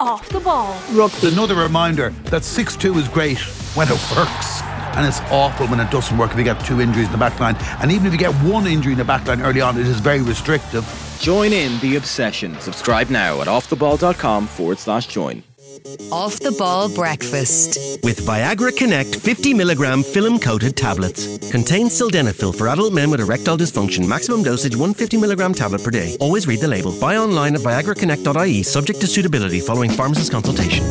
Off the Ball. Another reminder that 6-2 is great when it works, and it's awful when it doesn't work if you get 2 injuries in the back line. And even if you get 1 injury in the back line early on, it is very restrictive. Join in the obsession. Subscribe now at offtheball.com/join. Off the Ball Breakfast. With Viagra Connect 50mg film-coated tablets. Contains sildenafil for adult men with erectile dysfunction. Maximum dosage 150mg tablet per day. Always read the label. Buy online at viagraconnect.ie, subject to suitability following pharmacist consultation.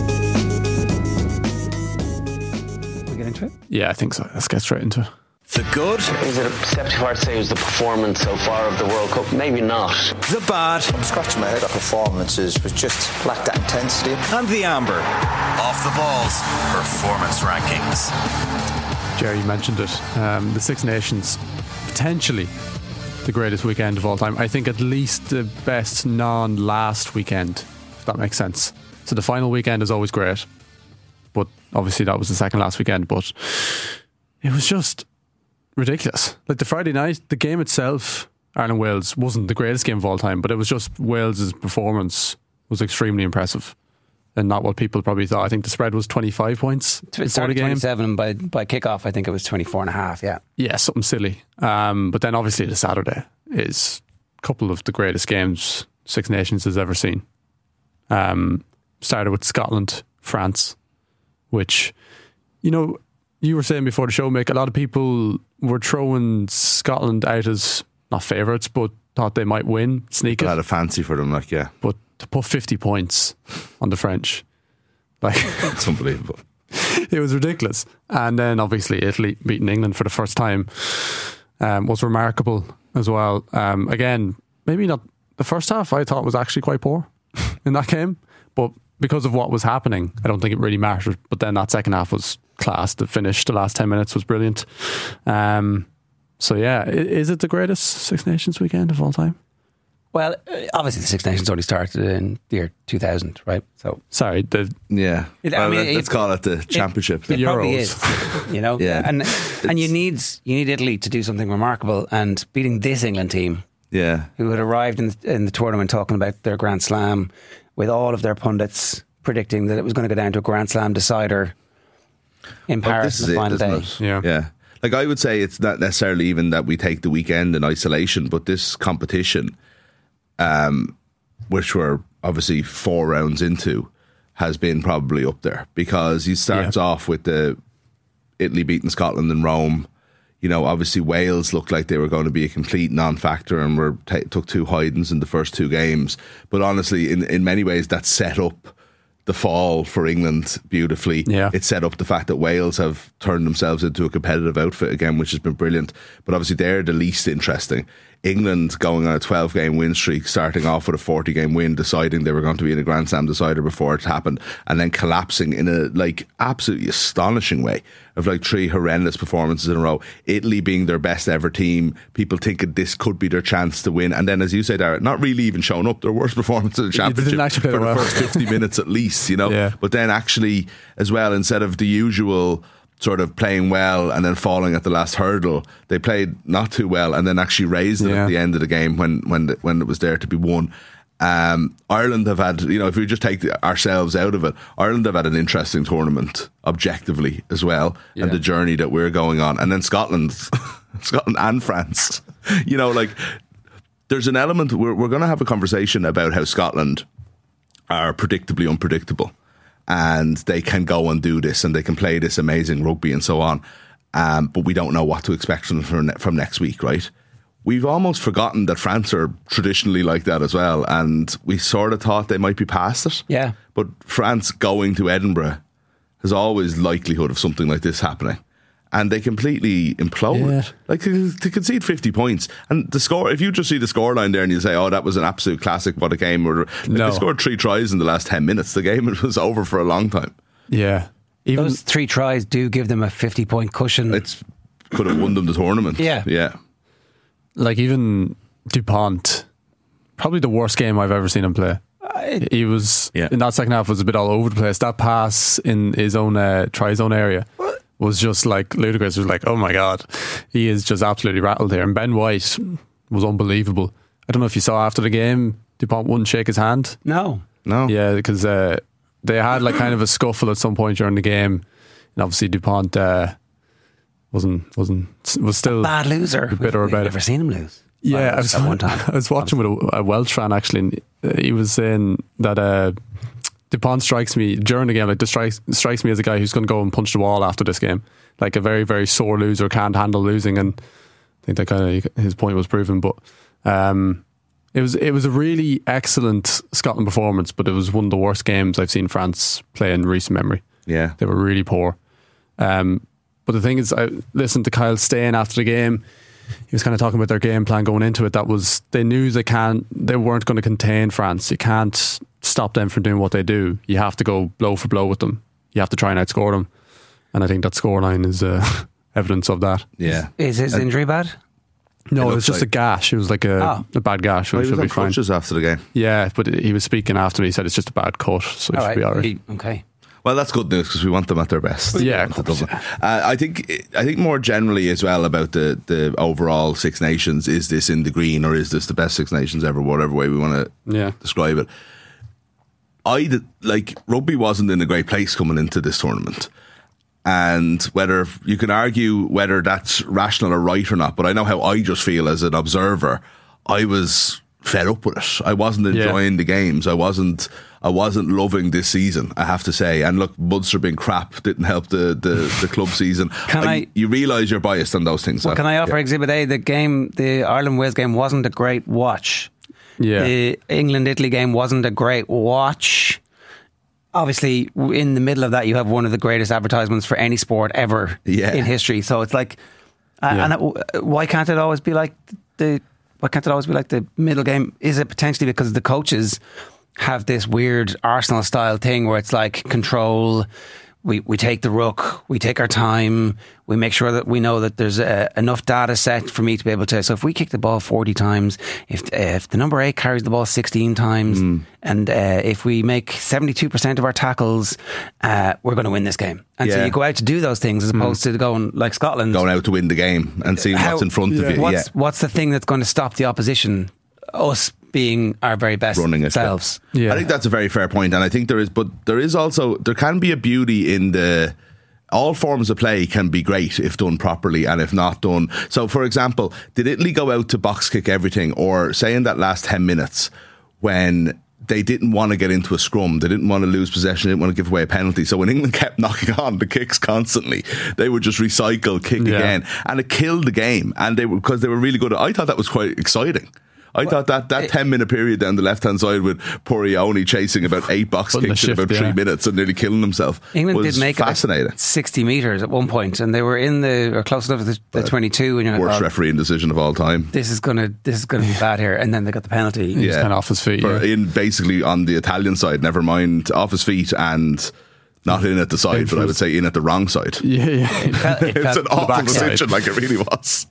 We get into it? Yeah, I think so. Let's get straight into it. The good, Is it a step too far to say it was the performance so far of the World Cup? Maybe not. the bad, I'm scratching my head. Our performances was just lacked that intensity. and the amber. Off the Ball's performance rankings. Jerry, you mentioned it. The Six Nations, potentially the greatest weekend of all time. I think at least the best non-last weekend, if that makes sense. So the final weekend is always great, but obviously that was the second last weekend, but it was just ridiculous. Like the Friday night, the game itself, Ireland-Wales, wasn't the greatest game of all time, but it was just Wales's performance was extremely impressive. And not what people probably thought. I think the spread was 25 points It before the started game. 27, by kickoff I think it was 24.5, yeah. Yeah, something silly. But then obviously the Saturday is a couple of the greatest games Six Nations has ever seen. Started with Scotland, France, which, you know, you were saying before the show, Mick, a lot of people were throwing Scotland out as not favourites, but thought they might win, sneak I it. had a fancy for them, like, yeah. But to put 50 points on the French, like, It's unbelievable. it was ridiculous. And then obviously Italy beating England for the first time was remarkable as well. Again, maybe not the first half, I thought was actually quite poor in that game, but because of what was happening, I don't think it really mattered. But then that second half was class. The finish, the last 10 minutes was brilliant. So yeah, is it the greatest Six Nations weekend of all time? Well, obviously the Six Nations only started in the year 2000, right? So Sorry, Yeah. I mean, let's call it the championship. it probably Euros. is, you know. Yeah. And you need Italy to do something remarkable, and beating this England team, Yeah. who had arrived in the tournament talking about their Grand Slam, with all of their pundits predicting that it was going to go down to a Grand Slam decider in Paris This on is the final isn't day. it? Yeah. Yeah. Like, I would say it's not necessarily even that we take the weekend in isolation, but this competition, which we're obviously 4 rounds into, has been probably up there, because he starts off with the Italy beating Scotland in Rome. You know, obviously Wales looked like they were going to be a complete non-factor and took 2 hidings in the first 2 games. But honestly, in many ways, that set up the fall for England beautifully. Yeah. It set up the fact that Wales have turned themselves into a competitive outfit again, which has been brilliant. But obviously they're the least interesting. England going on a 12-game win streak, starting off with a 40-game win, deciding they were going to be in a Grand Slam decider before it happened, and then collapsing in a absolutely astonishing way of 3 horrendous performances in a row. Italy being their best ever team, people thinking this could be their chance to win, and then, as you say, Darragh, not really even showing up. Their worst performance in the championship didn't actually play for well. the first 50 minutes at least, you know. Yeah. But then actually, as well, instead of the usual sort of playing well and then falling at the last hurdle, they played not too well and then actually raised it at the end of the game when it was there to be won. Ireland have had, if we just take ourselves out of it, Ireland have had an interesting tournament objectively as well, and the journey that we're going on. And then Scotland and France, there's an element, we're going to have a conversation about how Scotland are predictably unpredictable, and they can go and do this and they can play this amazing rugby and so on, but we don't know what to expect from next week, right? We've almost forgotten that France are traditionally like that as well, and we sort of thought they might be past it. Yeah. But France going to Edinburgh has always likelihood of something like this happening, and they completely implode. To concede 50 points, and the score, if you just see the scoreline there and you say, oh, that was an absolute classic, what a game. They scored 3 tries in the last 10 minutes. The game was over for a long time. Yeah. Even those 3 tries do give them a 50-point cushion. It could have won them the tournament. Yeah. Even Dupont, probably the worst game I've ever seen him play. He was, in that second half, was a bit all over the place. That pass in his own try zone area was just ludicrous. It was oh my God, he is just absolutely rattled here. And Ben White was unbelievable. I don't know if you saw after the game, Dupont wouldn't shake his hand. No. Yeah, because they had like kind of a scuffle at some point during the game, and obviously Dupont was still a bad loser. Bitter about it. Never seen him lose. Yeah, I was watching with a Welsh fan actually, and he was saying that Dupont strikes me during the game, like strikes me as a guy who's going to go and punch the wall after this game, like a very, very sore loser, can't handle losing, and I think that kind of his point was proven. But it was a really excellent Scotland performance, but it was one of the worst games I've seen France play in recent memory. Yeah, they were really poor. But the thing is, I listened to Kyle Steyn after the game. He was kind of talking about their game plan going into it. That was, they knew they weren't going to contain France. You can't stop them from doing what they do. You have to go blow for blow with them. You have to try and outscore them. And I think that scoreline is evidence of that. Yeah. Is his injury bad? No, it was just a gash. It was like a bad gash. He was on crutches after the game. Yeah, but he was speaking after. He said it's just a bad cut, so it should be all right. Okay. Well, that's good news because we want them at their best. Yeah, I think more generally as well about the overall Six Nations, is this in the green or is this the best Six Nations ever? Whatever way we want to describe it. Rugby wasn't in a great place coming into this tournament, and whether you can argue whether that's rational or right or not, but I know how I just feel as an observer. I was fed up with it. I wasn't enjoying the games. I wasn't loving this season, I have to say. And look, Munster being crap didn't help the club season. You realise you're biased on those things. Well, can I offer Exhibit A? The Ireland-Wales game wasn't a great watch. Yeah. The England-Italy game wasn't a great watch. Obviously, in the middle of that, you have one of the greatest advertisements for any sport ever in history. So it's like, why can't it always be like the middle game? Is it potentially because the coaches have this weird Arsenal style thing where it's like control, we take the ruck, we take our time, we make sure that we know that there's enough data set for me to be able to, so if we kick the ball 40 times, if the number 8 carries the ball 16 times, and if we make 72% of our tackles, we're going to win this game. And so you go out to do those things as opposed to going like Scotland, going out to win the game and seeing what's in front of you. What's the thing that's going to stop the opposition? Us being our very best selves. I think that's a very fair point, and I think there can be a beauty in all forms of play can be great if done properly and if not done. So for example, did Italy go out to box kick everything, or say in that last 10 minutes when they didn't want to get into a scrum, they didn't want to lose possession, they didn't want to give away a penalty, so when England kept knocking on the kicks constantly, they would just recycle, kick again, and it killed the game, and because they were really good. I thought that was quite exciting. I thought that 10-minute period down the left-hand side with Purioni chasing about 8 box kicks in about 3 minutes and nearly killing himself England was did make fascinating. 60 metres at one point, and they were or close enough to the 22. And worst refereeing decision of all time. This is gonna be bad here, and then they got the penalty. He was kind of off his feet. Basically on the Italian side, never mind off his feet and not in at the side, but I would say in at the wrong side. It's an awful decision, like it really was.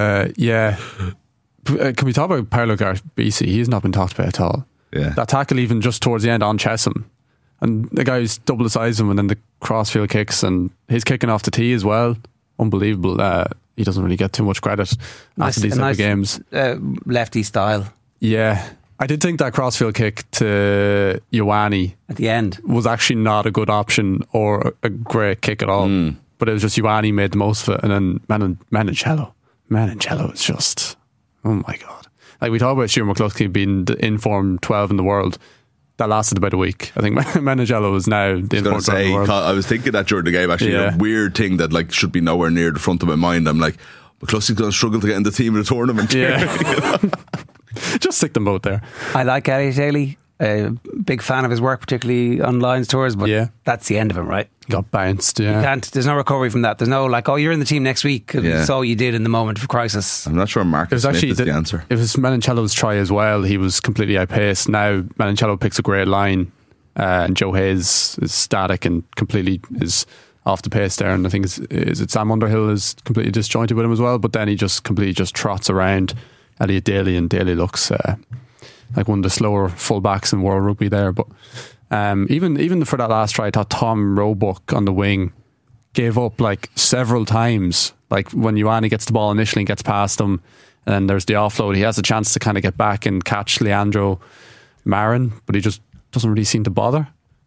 Can we talk about Paolo Garbisi? He's not been talked about at all. Yeah. That tackle even just towards the end on Chesham, and the guy's double the size of him, and then the crossfield kicks and his kicking off the tee as well. Unbelievable. He doesn't really get too much credit after these type of games. Lefty style. Yeah. I did think that crossfield kick to Ioane at the end was actually not a good option or a great kick at all. But it was just Ioane made the most of it, and then Manicello is just... Oh my God. Like we talk about Stuart McCluskey being the informed 12 in the world. That lasted about a week. I think Manicello is now the informed 12 in the world. I was thinking that during the game, actually, a weird thing that like should be nowhere near the front of my mind. I'm like, McCluskey's going to struggle to get in the team of the tournament. Yeah. Just stick them both there. I like Elliot Daly. Big fan of his work, particularly on Lions tours, but that's the end of him, right? Got bounced, there's no recovery from that. There's no like, oh, you're in the team next week. It's all you did in the moment of crisis. I'm not sure Marcus Smith is the answer. It was Manicello's try as well. He was completely outpaced. Now Manicello picks a great line, and Joe Hayes is static and completely is off the pace there. And I think it's Sam Underhill is completely disjointed with him as well. But then he just completely trots around Elliot Daly, and Daly looks like one of the slower fullbacks in world rugby there. But even for that last try, I thought Tom Roebuck on the wing gave up like several times. Like when Ioane gets the ball initially and gets past him, and then there's the offload, he has a chance to kind of get back and catch Leandro Marin, but he just doesn't really seem to bother.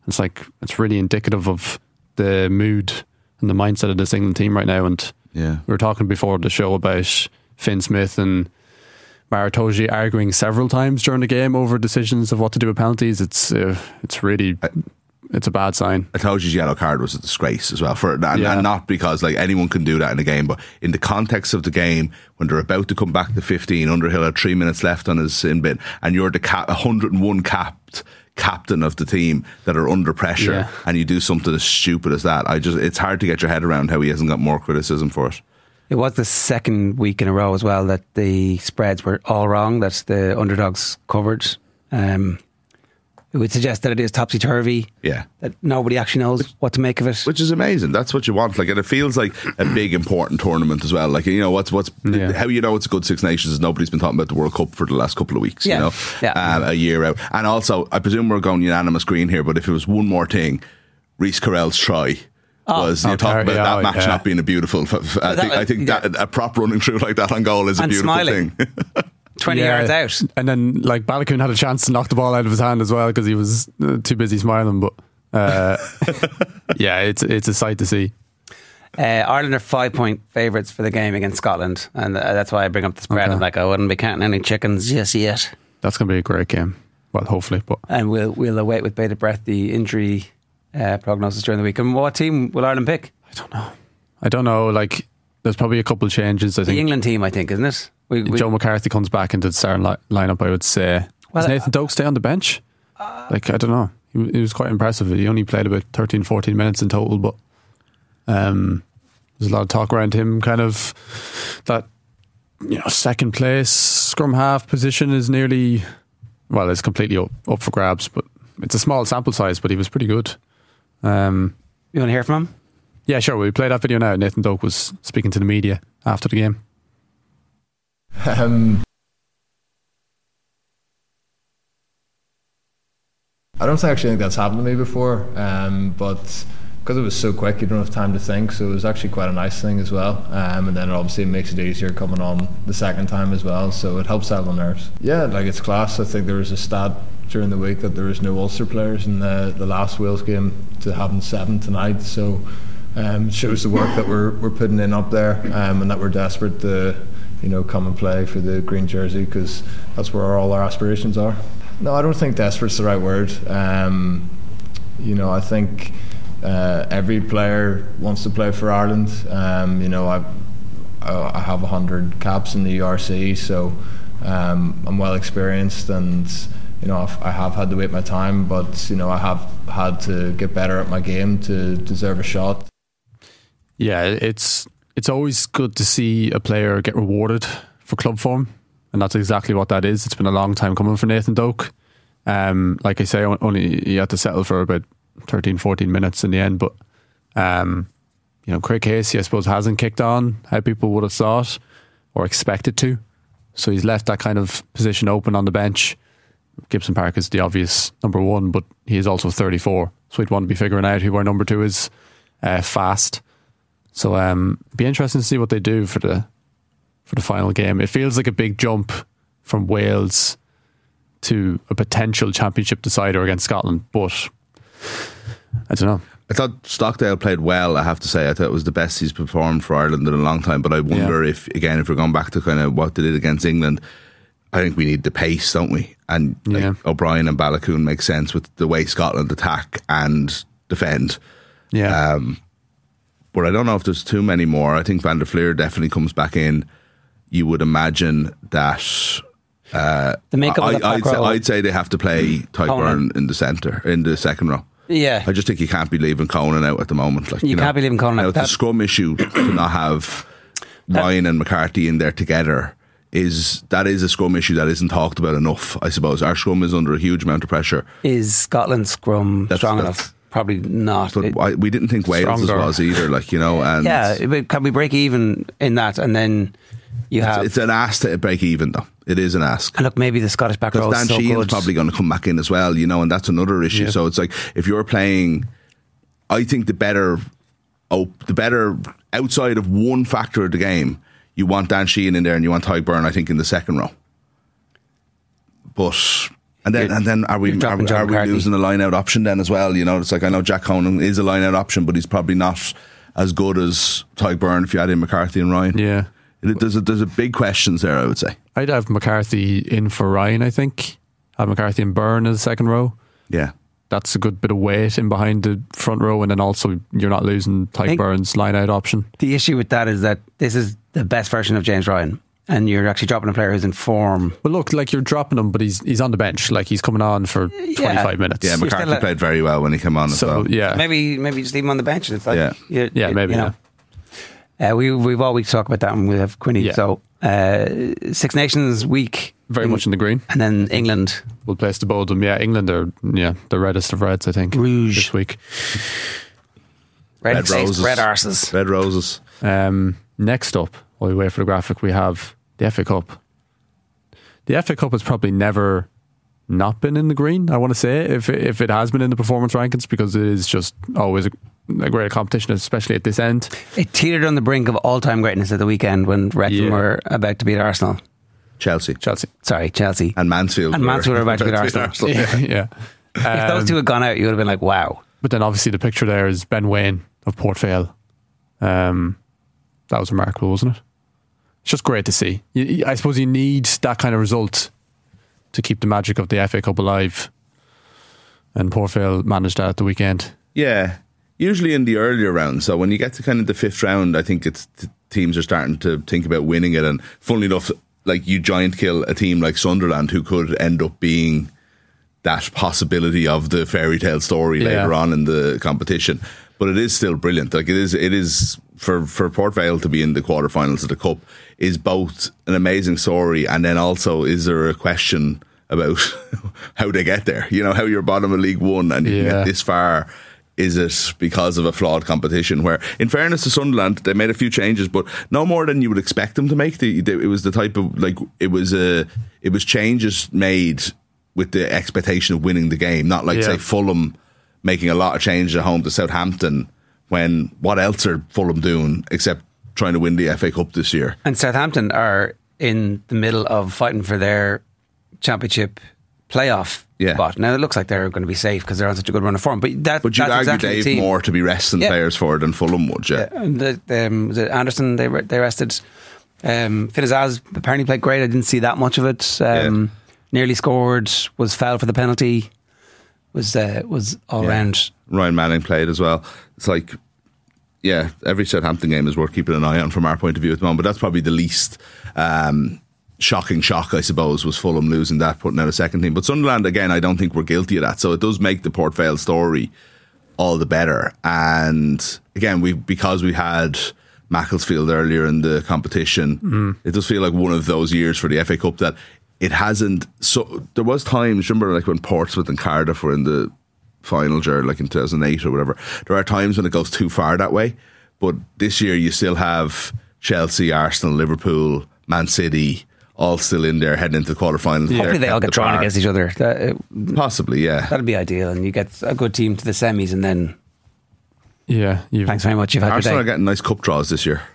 It's really indicative of the mood and the mindset of this England team right now. And we were talking before the show about Finn Smith and Maritoji arguing several times during the game over decisions of what to do with penalties. It's really... It's a bad sign. Itoji's yellow card was a disgrace as well, and not because like anyone can do that in a game, but in the context of the game, when they're about to come back to 15, Underhill had 3 minutes left on his sin bin, and you're the 101 capped captain of the team that are under pressure, and you do something as stupid as that. It's hard to get your head around how he hasn't got more criticism for it. It was the second week in a row as well that the spreads were all wrong, that the underdogs covered. It would suggest that it is topsy-turvy, that nobody actually knows what to make of it. Which is amazing. That's what you want. Like, and it feels like a big, important tournament as well. Like, you know, how you know it's a good Six Nations is nobody's been talking about the World Cup for the last couple of weeks, you know, a year out. And also, I presume we're going unanimous green here, but if it was one more thing, Rhys Carrell's try was, you talk about that match not being a beautiful... I think that a prop running through like that on goal is a beautiful thing. 20 yards out. And then like Balogun had a chance to knock the ball out of his hand as well because he was too busy smiling, but it's a sight to see. Ireland are 5-point favourites for the game against Scotland, and that's why I bring up the spread. I'm like, I wouldn't be counting any chickens just yet. That's going to be a great game. Well, hopefully. And we'll await with bated breath the injury prognosis during the week. And what team will Ireland pick? I don't know. Like, there's probably a couple of changes, I think. The England team, I think, isn't it? Joe McCarthy comes back into the starting lineup, I would say. Does Nathan Doak stay on the bench? I don't know. He was quite impressive. He only played about 13, 14 minutes in total, but there's a lot of talk around him, kind of that, you know, second place scrum half position is nearly, well, it's completely up for grabs, but it's a small sample size, but he was pretty good. You want to hear from him? Yeah, sure. We play that video now. Nathan Doak was speaking to the media after the game. I don't actually think that's happened to me before, but because it was so quick, you don't have time to think, so it was actually quite a nice thing as well. And then obviously it makes it easier coming on the second time as well, so it helps settle the nerves. Yeah, like, it's class. I think there was a stat during the week that there was no Ulster players in the last Wales game to having 7 tonight, so it shows the work that we're putting in up there, and that we're desperate to, you know, come and play for the green jersey, because that's where all our aspirations are. No, I don't think desperate's the right word. You know, I think every player wants to play for Ireland. You know, I have 100 caps in the URC, so I'm well experienced, and you know, I have had to wait my time, but you know, I have had to get better at my game to deserve a shot. Yeah, it's always good to see a player get rewarded for club form, and that's exactly what that is. It's been a long time coming for Nathan Doak. Like I say, only he had to settle for about 13, 14 minutes in the end, but you know, Craig Casey, I suppose, hasn't kicked on how people would have thought or expected to, so he's left that kind of position open on the bench. Gibson Park is the obvious number one, but he is also 34, so we'd want to be figuring out who our number two is fast. So be interesting to see what they do for the final game. It feels like a big jump from Wales to a potential championship decider against Scotland, but I don't know. I thought Stockdale played well, I have to say. I thought it was the best he's performed for Ireland in a long time, but I wonder if we're going back to kind of what they did against England, I think we need the pace, don't we? And O'Brien and Balogun make sense with the way Scotland attack and defend. Yeah. But I don't know if there's too many more. I think Van der Fleer definitely comes back in. You would imagine that I'd say they have to play Tyburn in the centre, in the second row. Yeah. I just think you can't be leaving Conan out at the moment. Like, you can't be leaving Conan out. The scrum issue to not have Ryan and McCarthy in there together is a scrum issue that isn't talked about enough, I suppose. Our scrum is under a huge amount of pressure. Is Scotland's scrum strong enough? Probably not. But we didn't think Wales was either, like, you know. And yeah, can we break even in that? And then you have... It's an ask to break even, though. It is an ask. And look, maybe the Scottish back row is so good. Dan Sheehan's probably going to come back in as well, you know, and that's another issue. Yeah. So it's like, if you're playing... I think the better outside of one factor of the game, you want Dan Sheehan in there and you want Tyburn, I think, in the second row. But And then are we losing a line out option then as well? You know, it's like, I know Jack Conan is a line out option, but he's probably not as good as Tadhg Beirne if you add in McCarthy and Ryan. Yeah. There's a big questions there, I would say. I'd have McCarthy in for Ryan, I think. Have McCarthy and Beirne as the second row. Yeah. That's a good bit of weight in behind the front row, and then also you're not losing Tadhg Beirne's line out option. The issue with that is that this is the best version of James Ryan, and you're actually dropping a player who's in form. But look, like, you're dropping him, but he's on the bench. Like, he's coming on for 25 minutes. Yeah, McCarthy played very well when he came on as well. Yeah. Maybe just leave him on the bench. It's like, maybe. You know. We've always talked about that, and we have Quinny. Yeah. So Six Nations week, very much in the green, and then England will place to both of them. Yeah, England are the reddest of reds, I think. Rouge this week. Red roses, red arses, red roses. Next up, while we wait for the graphic, we have the FA Cup. The FA Cup has probably never not been in the green, I want to say, if it has been in the performance rankings, because it is just always a great competition, especially at this end. It teetered on the brink of all-time greatness at the weekend when Wrexham were about to beat Arsenal. Chelsea. Sorry, Chelsea. And Mansfield were about to beat Arsenal. Yeah. If those two had gone out, you would have been like, wow. But then obviously the picture there is Ben Waine of Port Vale. That was remarkable, wasn't it? It's just great to see. I suppose you need that kind of result to keep the magic of the FA Cup alive. And Port Vale managed that at the weekend. Yeah. Usually in the earlier rounds. So when you get to kind of the fifth round, I think teams are starting to think about winning it. And funnily enough, like, you giant kill a team like Sunderland, who could end up being that possibility of the fairy tale story later on in the competition. But it is still brilliant. Like, it is for Port Vale to be in the quarterfinals of the Cup is both an amazing story, and then also, is there a question about how they get there? You know, how you're bottom of League One and you can get this far. Is it because of a flawed competition? Where, in fairness to Sunderland, they made a few changes, but no more than you would expect them to make. It was the type of, like, it was changes made with the expectation of winning the game, not like say Fulham making a lot of changes at home to Southampton. When what else are Fulham doing except trying to win the FA Cup this year? And Southampton are in the middle of fighting for their Championship playoff spot. Now it looks like they're going to be safe because they're on such a good run of form. But you'd argue exactly Dave more to be resting players for than Fulham would. And the Anderson they rested. Finazaz apparently played great. I didn't see that much of it. Nearly scored. Was fouled for the penalty. Was all round. Ryan Manning played as well. It's like, every Southampton game is worth keeping an eye on from our point of view at the moment. But that's probably the least shocking shock, I suppose, was Fulham losing that, putting out a second team. But Sunderland, again, I don't think we're guilty of that. So it does make the Port Vale story all the better. And again, because we had Macclesfield earlier in the competition, it does feel like one of those years for the FA Cup that it hasn't. So there was times, remember, like when Portsmouth and Cardiff were in the final, like in 2008 or whatever, there are times when it goes too far that way. But this year you still have Chelsea, Arsenal, Liverpool, Man City all still in there heading into the quarterfinals. Hopefully they all get drawn against each other. Possibly, yeah. That'd be ideal, and you get a good team to the semis, and then thanks very much. You've had Arsenal your day. are getting nice cup draws this year.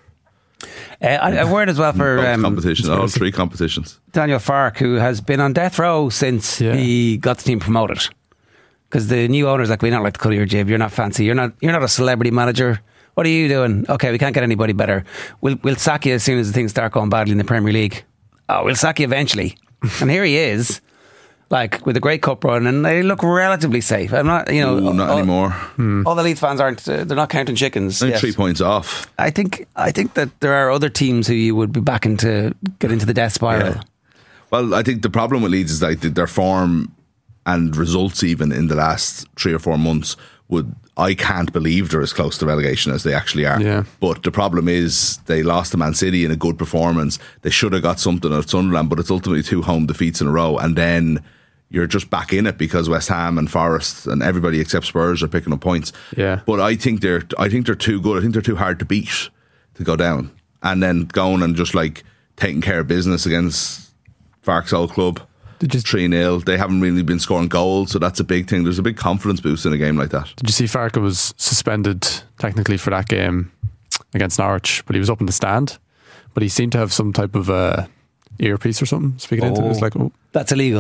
A word as well for competitions, all three competitions. Daniel Farke, who has been on death row since he got the team promoted, because the new owners like, we don't like the colour of your jib. You're not fancy. You're not a celebrity manager. What are you doing? Okay, we can't get anybody better. We'll sack you as soon as things start going badly in the Premier League. Oh, we'll sack you eventually. And here he is, like, with a great cup run, and they look relatively safe. I'm not, not anymore. All the Leeds fans aren't. They're not counting chickens. Only 3 points off. I think that there are other teams who you would be backing to get into the death spiral. Yeah. Well, I think the problem with Leeds is like their form and results, even in the last 3 or 4 months, I can't believe they're as close to relegation as they actually are. Yeah. But the problem is they lost to Man City in a good performance. They should have got something at Sunderland, but it's ultimately 2 home defeats in a row, and then you're just back in it because West Ham and Forest and everybody except Spurs are picking up points. Yeah. But I think they're too good. I think they're too hard to beat to go down, and then going and just like taking care of business against Farke's old club. 3-0. They haven't really been scoring goals, so that's a big thing. There's a big confidence boost in a game like that. Did you see Farke was suspended technically for that game against Norwich, but he was up in the stand, but he seemed to have some type of earpiece or something speaking into it. It was like, that's illegal.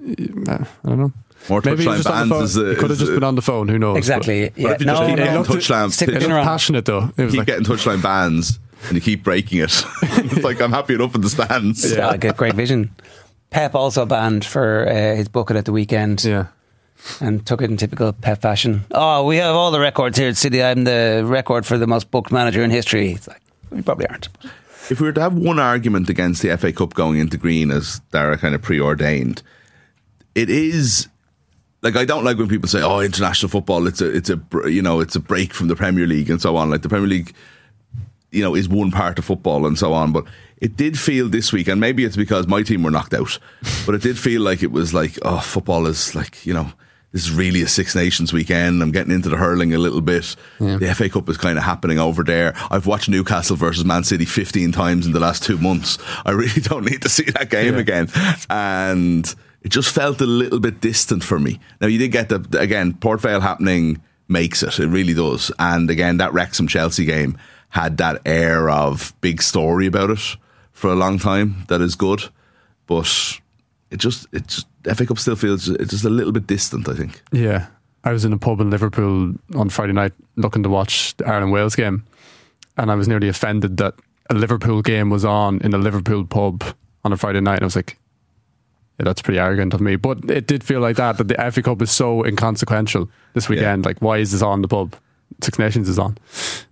I don't know. More Maybe touchline bans. He could have just been on the phone. Who knows? Exactly. But if you just keep getting touchline, passionate though. It was keep getting touchline bans and you keep breaking it. It's like, I'm happy enough in the stands. Yeah, I get great vision. Pep also banned for his bucket at the weekend. Yeah. And took it in typical Pep fashion. Oh, we have all the records here at City. I'm the record for the most booked manager in history. It's like, we probably aren't. If we were to have one argument against the FA Cup going into green, as Dara kind of preordained, it is, like, I don't like when people say, "Oh, international football, it's a break from the Premier League" and so on. Like, the Premier League, is one part of football and so on. But it did feel this week, and maybe it's because my team were knocked out, but it did feel like it was like, oh, football is like, this is really a Six Nations weekend. I'm getting into the hurling a little bit. Yeah. The FA Cup is kind of happening over there. I've watched Newcastle versus Man City 15 times in the last 2 months. I really don't need to see that game again. And it just felt a little bit distant for me. Now, you did get again, Port Vale happening makes it. It really does. And again, that Wrexham-Chelsea game had that air of big story about it for a long time. That is good. But it just FA Cup still feels it's just a little bit distant, I think. Yeah. I was in a pub in Liverpool on Friday night looking to watch the Ireland-Wales game, and I was nearly offended that a Liverpool game was on in a Liverpool pub on a Friday night. And I was like, yeah, that's pretty arrogant of me. But it did feel like that the FA Cup is so inconsequential this weekend. Yeah. Like, why is this on the pub? Six Nations is on.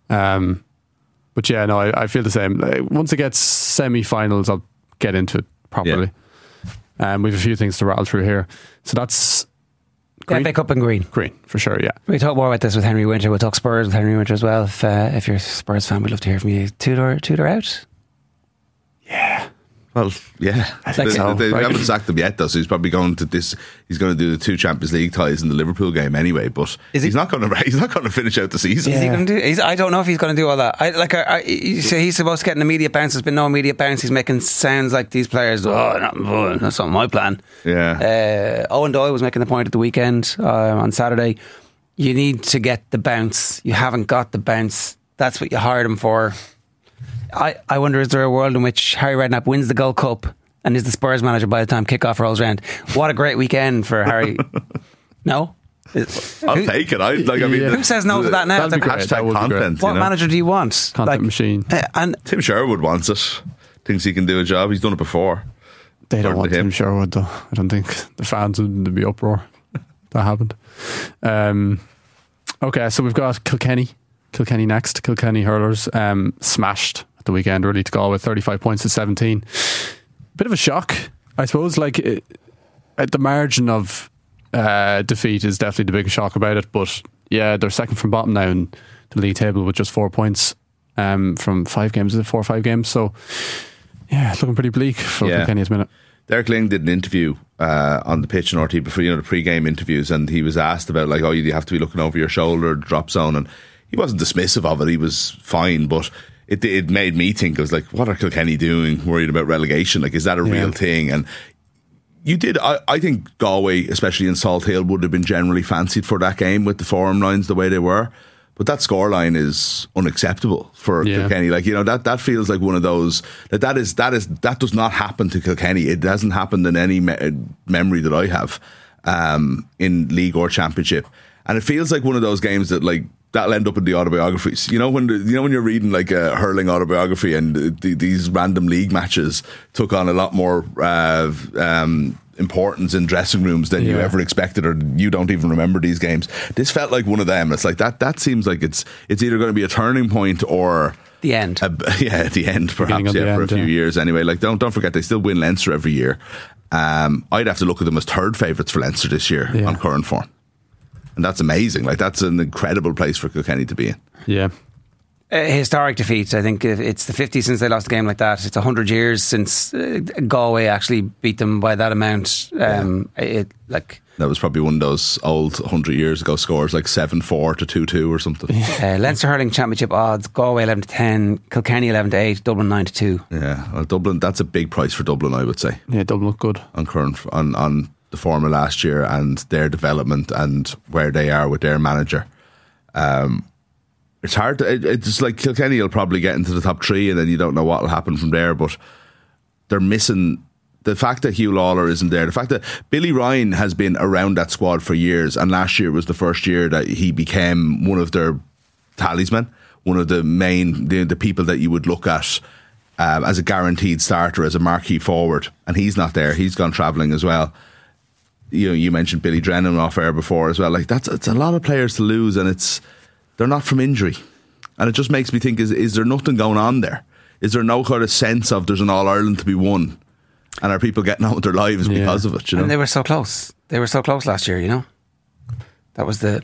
But yeah, no, I feel the same. Like, once it gets semi-finals, I'll get into it properly. Yeah. We have a few things to rattle through here. So that's green. FA Cup and green. Green, for sure, yeah. We talk more about this with Henry Winter. We'll talk Spurs with Henry Winter as well. If you're a Spurs fan, we'd love to hear from you. Tudor out? Yeah. Well, yeah. They haven't sacked him yet, though, so he's probably going to this. He's going to do the 2 Champions League ties in the Liverpool game anyway. But he's not going to finish out the season. Is he going to do? I don't know if he's going to do all that. So he's supposed to get an immediate bounce. There's been no immediate bounce. He's making sounds like these players. That's not my plan. Yeah. Owen Doyle was making the point at the weekend on Saturday. You need to get the bounce. You haven't got the bounce. That's what you hired him for. I wonder, is there a world in which Harry Redknapp wins the Gold Cup and is the Spurs manager by the time kickoff rolls around? What a great weekend for Harry. No? I'll take it. Who says no to that now? That'd be great. Hashtag content. What manager do you want? Content machine. And Tim Sherwood wants it. Thinks he can do a job. He's done it before. They don't want Tim Sherwood, though. I don't think the fans would be uproar. That happened. Okay, so we've got Kilkenny next. Kilkenny hurlers smashed at the weekend, really, to Galway, 35 points to 17. Bit of a shock, I suppose. Like, at the margin of defeat is definitely the biggest shock about it. But yeah, they're second from bottom now in the league table with just 4 points from 5 games. Is it 4 or 5 games? So yeah, it's looking pretty bleak for Kilkenny at the minute. Derek Ling did an interview on the pitch in RT before, the pre-game interviews, and he was asked about, like, oh, you have to be looking over your shoulder, drop zone, and he wasn't dismissive of it. He was fine, but it made me think. I was like, what are Kilkenny doing, worried about relegation? Like, is that a real thing? And you did. I think Galway, especially in Salt Hill, would have been generally fancied for that game with the form lines the way they were. But that scoreline is unacceptable for Kilkenny. Like, that feels like one of those that does not happen to Kilkenny. It hasn't happened in any memory that I have in league or championship. And it feels like one of those games that, like, that'll end up in the autobiographies. When you're reading like a hurling autobiography, and these random league matches took on a lot more importance in dressing rooms than you ever expected, or you don't even remember these games. This felt like one of them. It's like that seems like it's either going to be a turning point or the end. At the end, perhaps. For a few years anyway. Like, don't forget, they still win Leinster every year. I'd have to look at them as third favourites for Leinster this year on current form. And that's amazing. Like, that's an incredible place for Kilkenny to be in. Yeah. Historic defeat. I think it's the 50 since they lost a game like that. It's 100 years since Galway actually beat them by that amount. That was probably one of those old 100 years ago scores, like 7-4 to 2-2 or something. Leinster Hurling Championship odds: Galway 11-10, Kilkenny 11-8, Dublin 9-2. Yeah, well, Dublin. That's a big price for Dublin, I would say. Yeah, Dublin look good on the form of last year and their development and where they are with their manager. It's hard it's like Kilkenny will probably get into the top 3 and then you don't know what will happen from there, but they're missing the fact that Hugh Lawler isn't there, the fact that Billy Ryan has been around that squad for years, and last year was the first year that he became one of their talisman, one of the main, the people that you would look at as a guaranteed starter, as a marquee forward, and he's not there. He's gone travelling as well. You mentioned Billy Drennan off air before as well. Like it's a lot of players to lose, and they're not from injury, and it just makes me think: is there nothing going on there? Is there no kind of sense of there's an All-Ireland to be won? And are people getting on with their lives because of it? You know? And they were so close. They were so close last year, you know? That was the...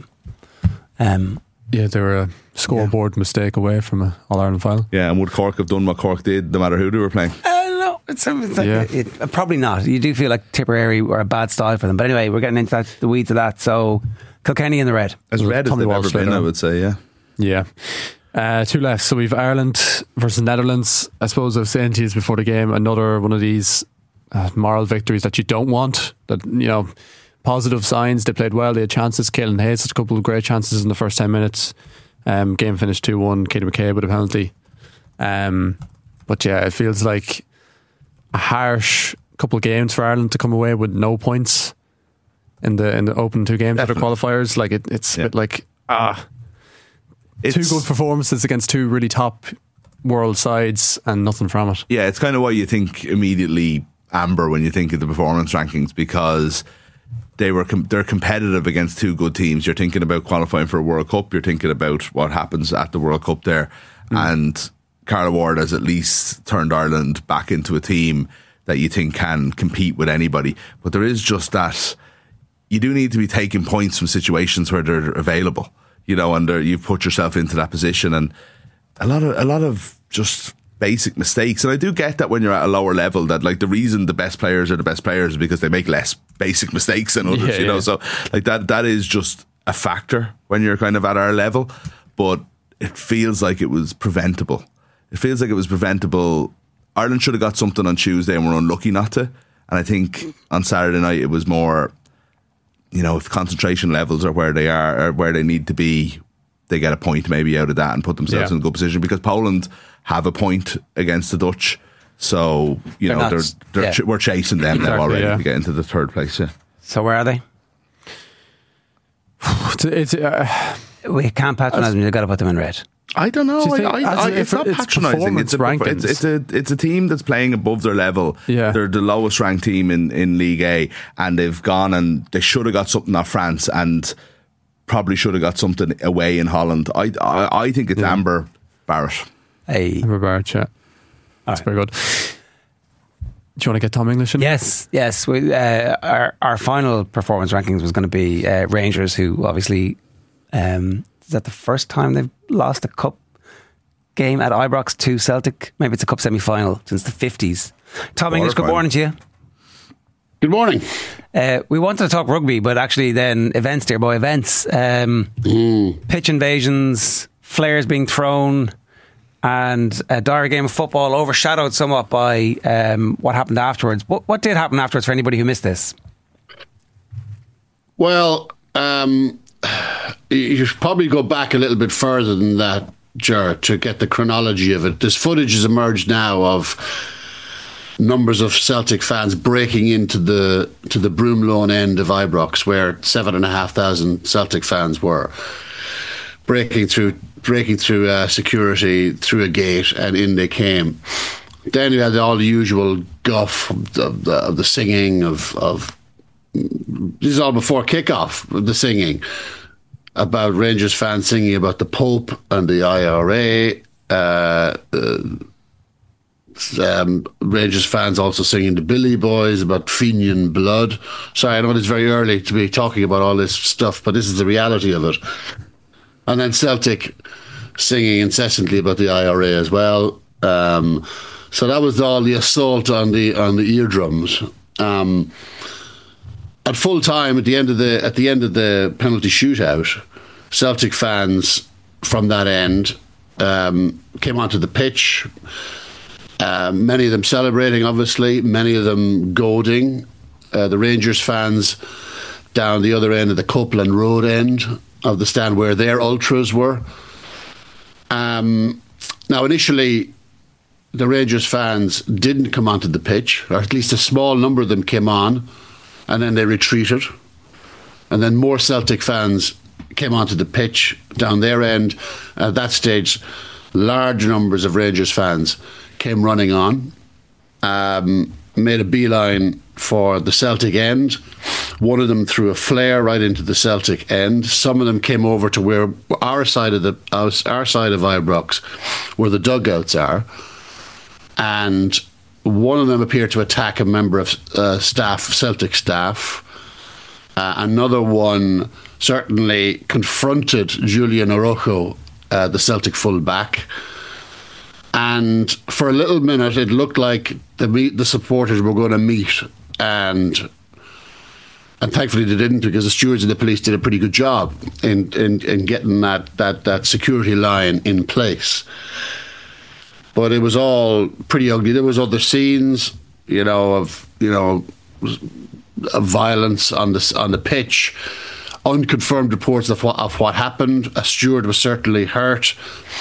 they were a scoreboard mistake away from an All-Ireland final. Yeah, and would Cork have done what Cork did no matter who they were playing? No, probably not. You do feel like Tipperary were a bad style for them. But anyway, we're getting into the weeds of that. So, Kilkenny in the red. As red as they've ever been, I would say, Yeah. Two left. So we've Ireland versus Netherlands. I suppose I was saying to you before the game, another one of these moral victories that you don't want. That, you know, positive signs. They played well. They had chances. Caelan Hayes had a couple of great chances in the first 10 minutes. Game finished 2-1. Katie McCabe with a penalty. But yeah, it feels like a harsh couple of games for Ireland to come away with no points in the open 2 games that are qualifiers. Like it's a bit like two good performances against 2 really top world sides and nothing from it. Yeah, it's kind of why you think immediately amber when you think of the performance rankings, because they're competitive against 2 good teams. You're thinking about qualifying for a World Cup. You're thinking about what happens at the World Cup there. And Carla Ward has at least turned Ireland back into a team that you think can compete with anybody. But there is just that you do need to be taking points from situations where they're available. You know, and you've put yourself into that position, and a lot of just basic mistakes. And I do get that when you're at a lower level, that like the reason the best players are the best players is because they make less basic mistakes than others. You know, so like that is just a factor when you're kind of at our level. But it feels like it was preventable. Ireland should have got something on Tuesday and were unlucky not to. And I think on Saturday night it was more, you know, if concentration levels are where they are or where they need to be, they get a point maybe out of that and put themselves in a good position, because Poland have a point against the Dutch. So, you know, we're chasing them now already to get into the 3rd place. Yeah. So where are they? We can't patronise them. You've got to put them in red. I don't know. It's not patronising. It's a team that's playing above their level. Yeah. They're the lowest ranked team in League A, and they've gone and they should have got something off France and probably should have got something away in Holland. I think it's Amber Barrett. Amber Barrett, yeah. That's very good. Do you want to get Tom English in? Yes. Our final performance rankings was going to be Rangers, who obviously is that the first time they've lost a cup game at Ibrox to Celtic? Maybe it's a cup semi-final since the 50s. Tom English, good morning to you. Good morning. We wanted to talk rugby, but actually then events, dear boy, events. Pitch invasions, flares being thrown, and a dire game of football overshadowed somewhat by what happened afterwards. What did happen afterwards for anybody who missed this? Well, you should probably go back a little bit further than that, Ger, to get the chronology of it. This footage has emerged now of numbers of Celtic fans breaking into the Broomloan end of Ibrox, where 7,500 Celtic fans were breaking through security through a gate, and in they came. Then you had all the usual guff of the singing of this is all before kickoff. The singing about Rangers fans singing about the Pope and the IRA. Rangers fans also singing the Billy Boys about Fenian blood. Sorry, I know it's very early to be talking about all this stuff, but this is the reality of it. And then Celtic singing incessantly about the IRA as well. So that was all the assault on the eardrums. At full time, at the end of the penalty shootout, Celtic fans from that end came onto the pitch. Many of them celebrating, obviously. Many of them goading. The Rangers fans down the other end of the Copeland Road end of the stand where their ultras were. Now, initially, the Rangers fans didn't come onto the pitch, or at least a small number of them came on, and then they retreated. And then more Celtic fans came onto the pitch down their end. At that stage, large numbers of Rangers fans came running on, made a beeline for the Celtic end. One of them threw a flare right into the Celtic end. Some of them came over to where our side of Ibrox, where the dugouts are, and one of them appeared to attack a member of Celtic staff. Another one certainly confronted Julian Araujo, the Celtic full-back. And for a little minute, it looked like the supporters were going to meet, and thankfully they didn't, because the stewards and the police did a pretty good job in getting that security line in place. But it was all pretty ugly. There was other scenes, of violence on the pitch. Unconfirmed reports of what happened. A steward was certainly hurt.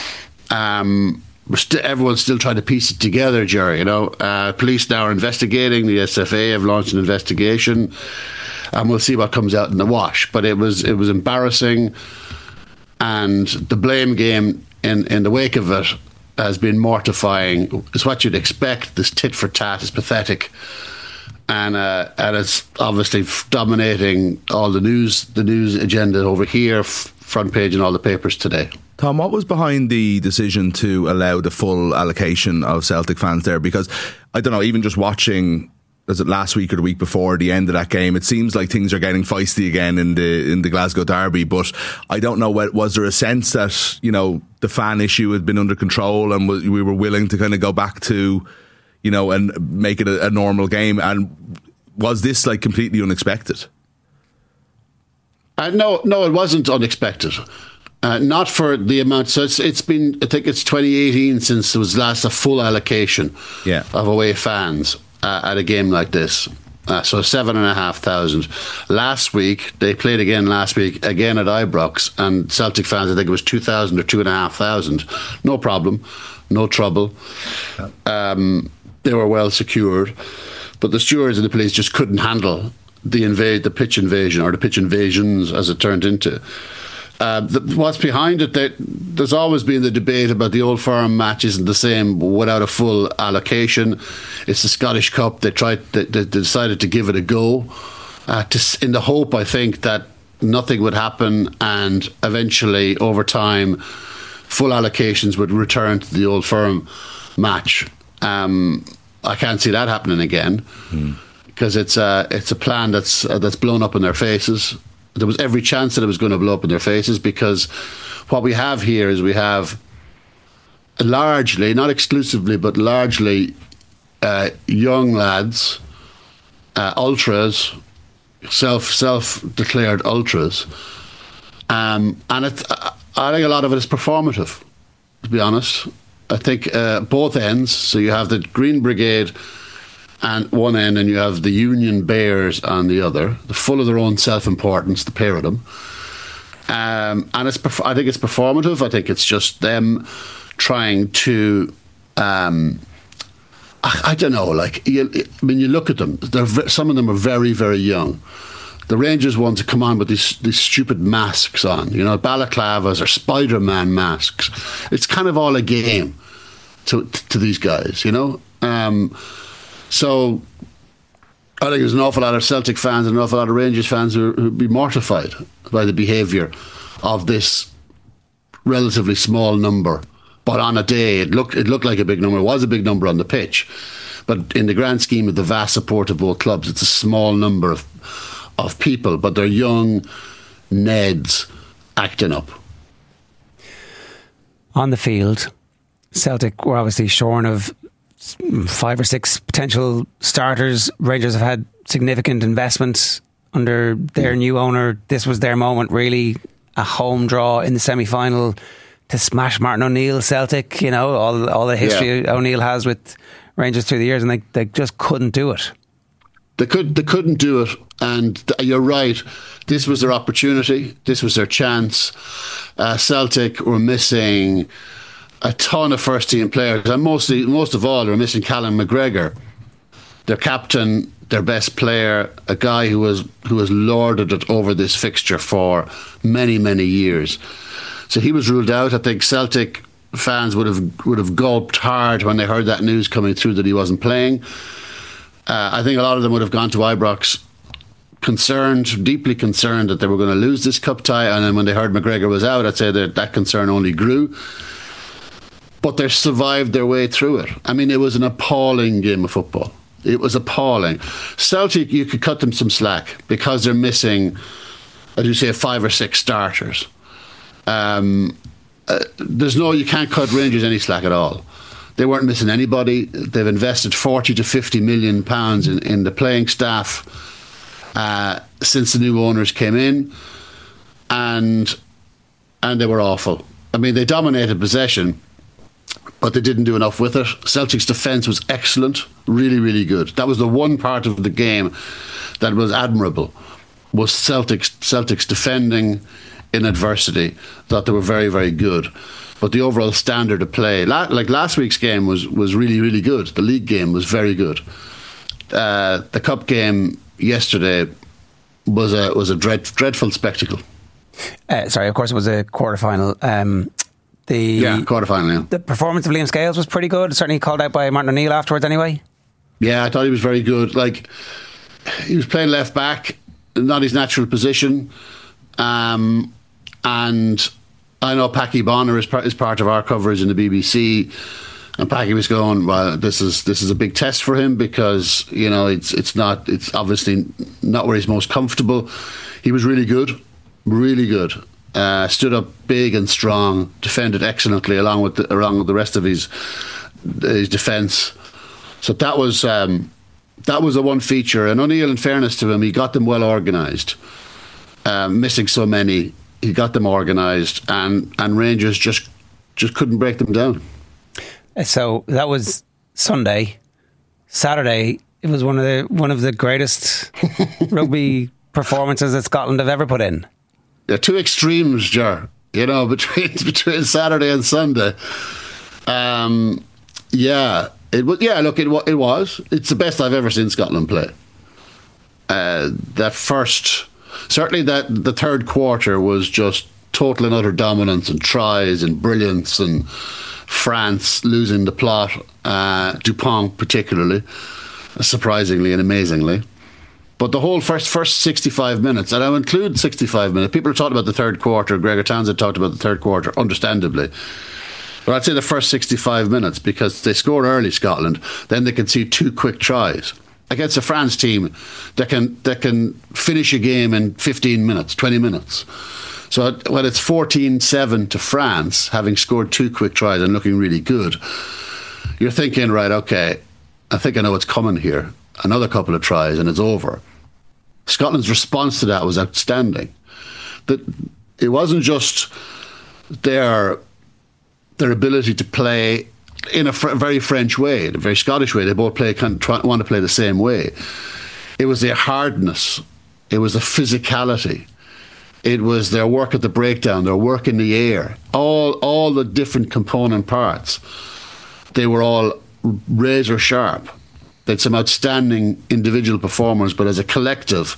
Everyone's still trying to piece it together, Jerry. Police now are investigating. The SFA have launched an investigation, and we'll see what comes out in the wash. But it was embarrassing, and the blame game in the wake of it has been mortifying. It's what you'd expect. This tit for tat is pathetic, and it's obviously dominating all the news agenda over here, front page in all the papers today. Tom, what was behind the decision to allow the full allocation of Celtic fans there? Because I don't know, even just watching, was it last week or the week before the end of that game, it seems like things are getting feisty again in the Glasgow derby. But I don't know, was there a sense that the fan issue had been under control and we were willing to kind of go back to and make it a normal game? And was this like completely unexpected? No, it wasn't unexpected. Not for the amount. So it's been, I think it's 2018 since there was last a full allocation of away fans at a game like this. So 7,500. Last week, they played again last week, again at Ibrox, and Celtic fans, I think it was 2,000 or 2,500. No problem, no trouble. They were well secured. But the stewards and the police just couldn't handle the pitch invasion, or the pitch invasions as it turned into. What's behind it, there's always been the debate about the Old Firm match isn't the same without a full allocation. It's the Scottish Cup. They decided to give it a go in the hope, I think, that nothing would happen, and eventually over time full allocations would return to the Old Firm match. I can't see that happening again, because it's a plan that's blown up in their faces. There was every chance that it was going to blow up in their faces, because what we have here is we have largely, not exclusively, but largely young lads, ultras, self-declared ultras, and I think a lot of it is performative, to be honest. I think both ends. So you have the Green Brigade on one end, and you have the Union Bears on the other. They're full of their own self-importance, the pair of them. And I think it's performative. I think it's just them trying to... I don't know. You look at them. Some of them are very, very young. The Rangers ones come on with these stupid masks on, balaclavas or Spider-Man masks. It's kind of all a game to these guys, So I think there's an awful lot of Celtic fans and an awful lot of Rangers fans who'd be mortified by the behaviour of this relatively small number. But on a day, it looked like a big number. It was a big number on the pitch. But in the grand scheme of the vast support of both clubs, it's a small number of people. But they're young Neds acting up. On the field, Celtic were obviously shorn of 5 or 6 potential starters. Rangers have had significant investments under their new owner. This was their moment, really, a home draw in the semi-final to smash Martin O'Neill Celtic, all the history O'Neill has with Rangers through the years, and they just couldn't do it. They couldn't do it, and you're right. This was their opportunity. This was their chance. Celtic were missing a ton of first team players, and most of all, they're missing Callum McGregor, their captain, their best player, a guy who has lorded it over this fixture for many, many years. So he was ruled out. I think Celtic fans would have gulped hard when they heard that news coming through that he wasn't playing. I think a lot of them would have gone to Ibrox deeply concerned that they were going to lose this cup tie, and then when they heard McGregor was out, I'd say that concern only grew. But they survived their way through it. I mean, it was an appalling game of football. It was appalling. Celtic, you could cut them some slack because they're missing, as you say, 5 or 6 starters. You can't cut Rangers any slack at all. They weren't missing anybody. They've invested 40 to 50 million pounds in the playing staff since the new owners came in, and they were awful. I mean, they dominated possession, but they didn't do enough with it. Celtic's defence was excellent, really, really good. That was the one part of the game that was admirable, was Celtic's defending in adversity. Thought they were very, very good. But the overall standard of play, like last week's game was really, really good. The league game was very good. The cup game yesterday was a dreadful spectacle. Sorry, of course it was a quarter-final. Quarter-final, yeah. The performance of Liam Scales was pretty good. Certainly called out by Martin O'Neill afterwards anyway. Yeah, I thought he was very good. Like, he was playing left back, not his natural position. And I know Packy Bonner is part of our coverage in the BBC, and Packy was going, well, this is a big test for him because, you know, it's obviously not where he's most comfortable. He was really good. Really good. Stood up big and strong, defended excellently along with the rest of his defence. So that was the one feature. And O'Neill, in fairness to him, he got them well organised. Missing so many, he got them organised, and Rangers just couldn't break them down. So that was Sunday. Saturday, it was one of the greatest rugby performances that Scotland have ever put in. Yeah, 2 extremes, Ger. You know, between Saturday and Sunday. It was. Yeah, look, it was. It's the best I've ever seen Scotland play. Certainly the third quarter was just total and utter dominance and tries and brilliance, and France losing the plot. Dupont particularly, surprisingly and amazingly. But the whole first 65 minutes, and I'll include 65 minutes, people are talking about the third quarter. Gregor Townsend talked about the third quarter, understandably. But I'd say the first 65 minutes, because they scored early, Scotland, then they can see 2 quick tries against a France team that can finish a game in 15 minutes, 20 minutes. So when it's 14-7 to France, having scored 2 quick tries and looking really good, you're thinking, right, okay, I think I know what's coming here. Another couple of tries and it's over. Scotland's response to that was outstanding. That it wasn't just their ability to play in a very French way, in a very Scottish way. They both want to play the same way. It was their hardness. It was the physicality. It was their work at the breakdown, their work in the air. All the different component parts. They were all razor sharp. They had some outstanding individual performers, but as a collective,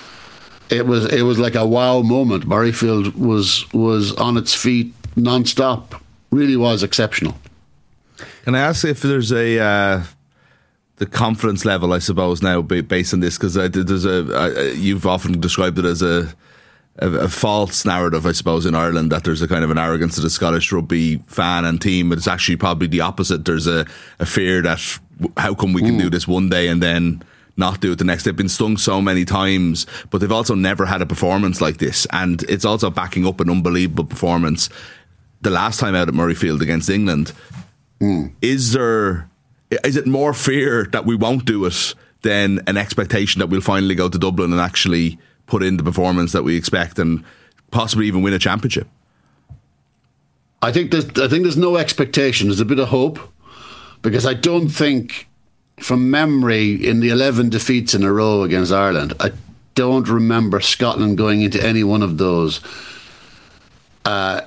it was like a wow moment. Murrayfield was on its feet non-stop. Really was exceptional. Can I ask if there's the confidence level, I suppose, now based on this, because you've often described it as a false narrative, I suppose, in Ireland, that there's a kind of an arrogance to the Scottish rugby fan and team, but it's actually probably the opposite. There's a fear that how come we can do this one day and then not do it the next. They've been stung so many times, but they've also never had a performance like this, and it's also backing up an unbelievable performance the last time out at Murrayfield against England. Is it more fear that we won't do it than an expectation that we'll finally go to Dublin and actually put in the performance that we expect and possibly even win a championship? I think there's no expectation. There's a bit of hope, because I don't think, from memory, in the 11 defeats in a row against Ireland, I don't remember Scotland going into any one of those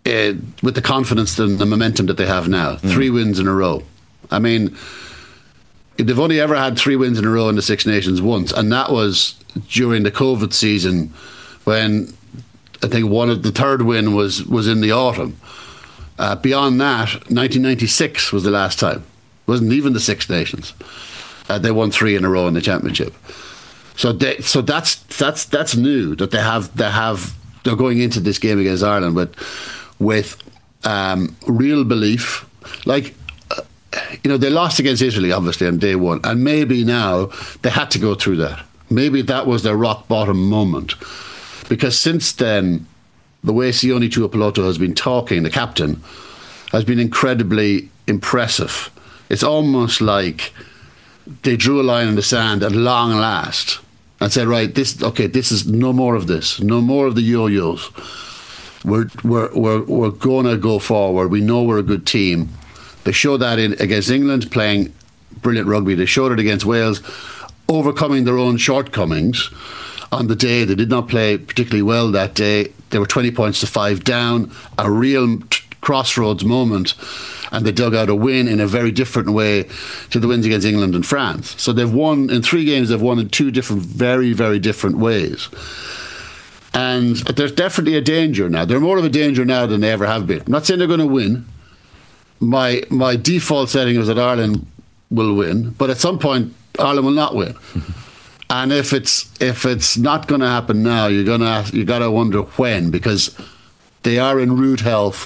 with the confidence and the momentum that they have now. 3 wins in a row. I mean, they've only ever had 3 wins in a row in the Six Nations once, and that was during the COVID season when I think the third win was in the autumn. Beyond that, 1996 was the last time. It wasn't even the Six Nations. They won 3 in a row in the championship. So that's new that they're going into this game against Ireland with real belief. Like, they lost against Italy obviously on day one, and maybe now they had to go through that. Maybe that was their rock bottom moment, because since then the way Sione Tuipulotu has been talking, the captain, has been incredibly impressive. It's almost like they drew a line in the sand at long last and said, right, this is no more of this, no more of the yo-yos. We're going to go forward. We know we're a good team. They showed that against England, playing brilliant rugby. They showed it against Wales, overcoming their own shortcomings on the day. They did not play particularly well that day. They were 20 points to 5 down, a real crossroads moment, and they dug out a win in a very different way to the wins against England and France. So they've won in 3 games. They've won in 2 different, very, very different ways. And there's definitely a danger now. They're more of a danger now than they ever have been. I'm not saying they're going to win. My default setting is that Ireland will win, but at some point Ireland will not win. And if it's not going to happen now, you got to wonder when, because they are in rude health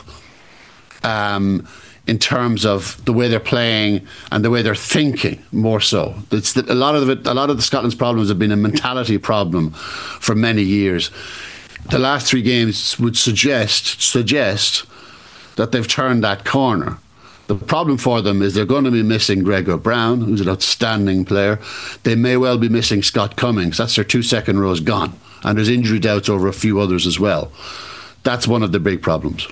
in terms of the way they're playing and the way they're thinking. More so, a lot of the Scotland's problems have been a mentality problem for many years. The last 3 games would suggest that they've turned that corner. The problem for them is they're going to be missing Gregor Brown, who's an outstanding player. They may well be missing Scott Cummings. That's their 2 second rows gone. And there's injury doubts over a few others as well. That's one of the big problems.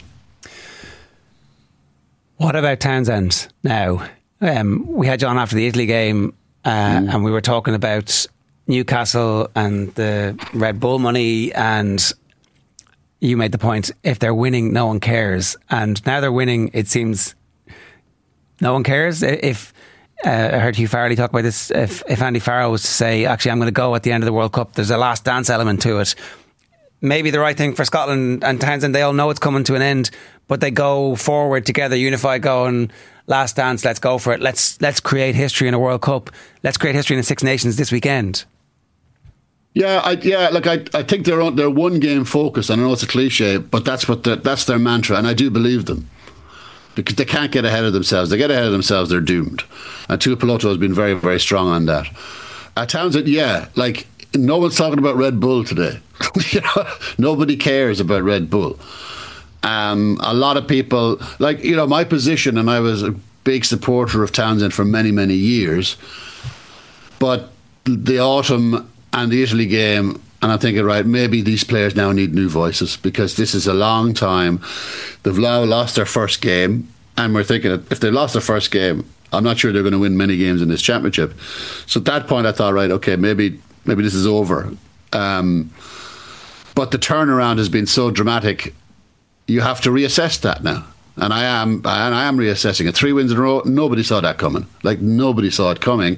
What about Townsend now? We had you on after the Italy game and we were talking about Newcastle and the Red Bull money, and you made the point, if they're winning, no one cares. And now they're winning, it seems no one cares. If I heard Hugh Farrelly talk about this, if Andy Farrell was to say, actually, I'm going to go at the end of the World Cup, there's a last dance element to it. Maybe the right thing for Scotland and Townsend, they all know it's coming to an end, but they go forward together, unified, going, last dance, let's go for it. Let's create history in a World Cup. Let's create history in the Six Nations this weekend. I think they're one game focused. I know it's a cliche, but that's their mantra, and I do believe them. Because they can't get ahead of themselves. They get ahead of themselves, they're doomed. And Tuipulotu has been very, very strong on that. Townsend, no one's talking about Red Bull today. Nobody cares about Red Bull. A lot of people, my position, and I was a big supporter of Townsend for many, many years. But the autumn and the Italy game, and I'm thinking, right, maybe these players now need new voices, because this is a long time. They've now lost their first game, and we're thinking if they lost their first game, I'm not sure they're going to win many games in this championship. So at that point I thought, right, okay, maybe this is over. But the turnaround has been so dramatic, you have to reassess that now. And I am reassessing it. 3 wins in a row, nobody saw that coming. Nobody saw it coming.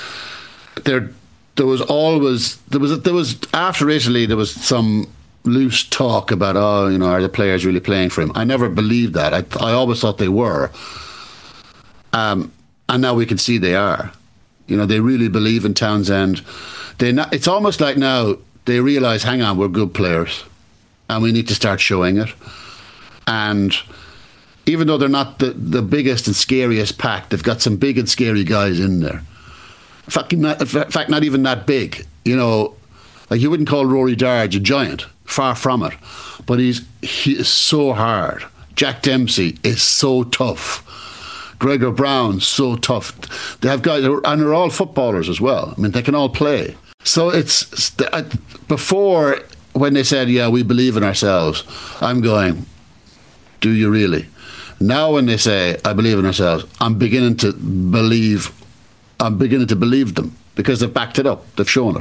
There was after Italy, there was some loose talk about, are the players really playing for him? I never believed that. I always thought they were. And now we can see they are. They really believe in Townsend. It's almost like now they realise, hang on, we're good players and we need to start showing it. And even though they're not the biggest and scariest pack, they've got some big and scary guys in there. In fact, not even that big. You wouldn't call Rory Darge a giant. Far from it. But he is so hard. Jack Dempsey is so tough. Gregor Brown, so tough. They have guys, and they're all footballers as well. I mean, they can all play. So it's before, when they said, yeah, we believe in ourselves, I'm going, do you really? Now when they say, I believe in ourselves, I'm beginning to believe them, because they've backed it up. They've shown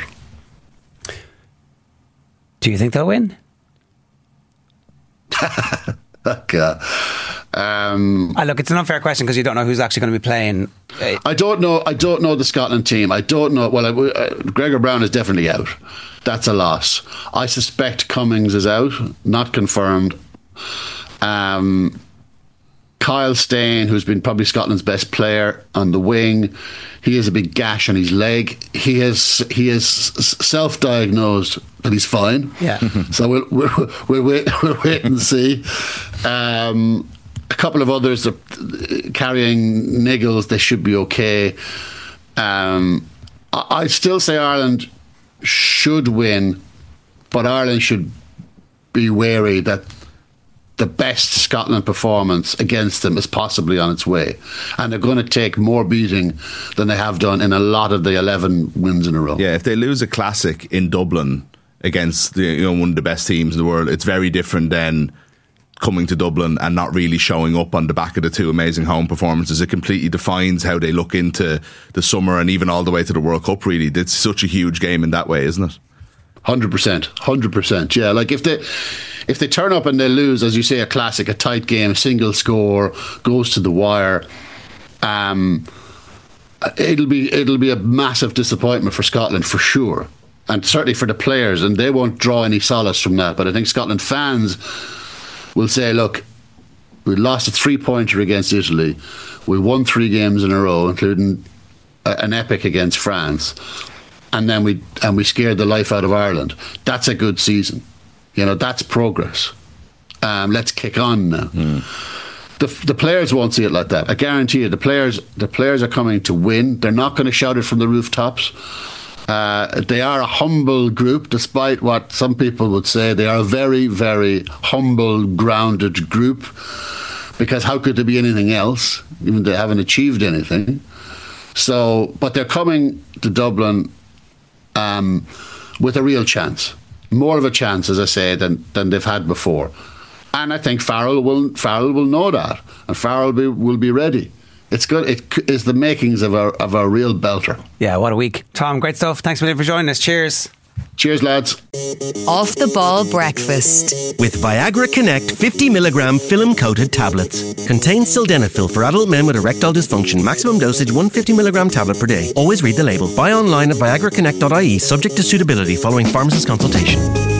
it. Do you think they'll win? Look, it's an unfair question because you don't know who's actually going to be playing. I don't know the Scotland team. I don't know. Well, Gregor Brown is definitely out. That's a loss. I suspect Cummings is out, not confirmed. Kyle Steyn, who's been probably Scotland's best player on the wing, he has a big gash on his leg. He has self-diagnosed that he's fine. Yeah. So we'll wait and see. A couple of others are carrying niggles. They should be okay. I still say Ireland should win, but Ireland should be wary that the best Scotland performance against them is possibly on its way, and they're going to take more beating than they have done in a lot of the 11 wins in a row. Yeah, if they lose a classic in Dublin against one of the best teams in the world, it's very different than coming to Dublin and not really showing up on the back of the two amazing home performances. It completely defines how they look into the summer and even all the way to the World Cup, really. It's such a huge game in that way, isn't it? 100%. Yeah, like if they turn up and they lose, as you say, a classic, a tight game, single score, goes to the wire, it'll be a massive disappointment for Scotland for sure, and certainly for the players, and they won't draw any solace from that. But I think Scotland fans will say, look, we lost a 3-pointer against Italy, we won 3 games in a row, including an epic against France, and then we scared the life out of Ireland. That's a good season. That's progress. Let's kick on now. The players won't see it like that. I guarantee you, the players are coming to win. They're not going to shout it from the rooftops. They are a humble group, despite what some people would say. They are a very, very humble, grounded group, because how could there be anything else, even they haven't achieved anything? So, but they're coming to Dublin with a real chance. More of a chance, as I say, than they've had before. And I think Farrell will know that, and Farrell will be ready. It's good. It is the makings of a real belter. Yeah, what a week. Tom, great stuff. Thanks a million for joining us. Cheers. Cheers, lads. Off the Ball Breakfast. With Viagra Connect 50 milligram film coated tablets. Contains sildenafil for adult men with erectile dysfunction. Maximum dosage 150 milligram tablet per day. Always read the label. Buy online at viagraconnect.ie, subject to suitability following pharmacist consultation.